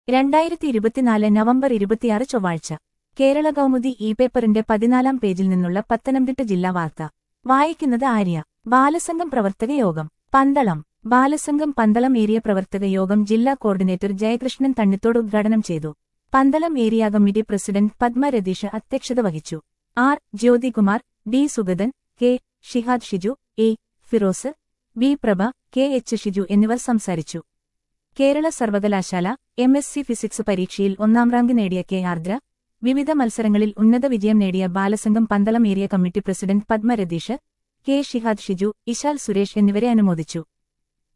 2024 November 26 ചൊവ്വാഴ്ച കേരള കൗമുദി പേപ്പറിന്റെ 14-ാം പേജിൽ നിന്നുള്ള പത്തനംതിട്ട ജില്ലാ വാർത്ത വായിക്കുന്നത് ആര്യ. ബാലസംഘം പ്രവർത്തക യോഗം പന്തളം. ബാലസംഘം പന്തളം ഏരിയ പ്രവർത്തക യോഗം ജില്ലാ കോർഡിനേറ്റർ ജയകൃഷ്ണൻ തണ്ണിത്തോട് ഉദ്ഘാടനം ചെയ്തു. Pandalam area committee president Padma Ratheesh അധ്യക്ഷത വഹിച്ചു. R. Jyothikumar, D. Sugathan, K. Shihad Shiju, A. Firoz, B. Prabha, K. H. Shiju എന്നിവർ സംസാരിച്ചു. കേരള സർവകലാശാല MSc ഫിസിക്സ് പരീക്ഷയിൽ 1ാം റാങ്ക് നേടിയ കെ. ആർദ്ര, വിവിധ മത്സരങ്ങളിൽ ഉന്നത വിജയം നേടിയ Balasangham Pandalam area committee president Padma Ratheesh, K. Shihad Shiju, Ishal Suresh എന്നിവരെ അനുമോദിച്ചു.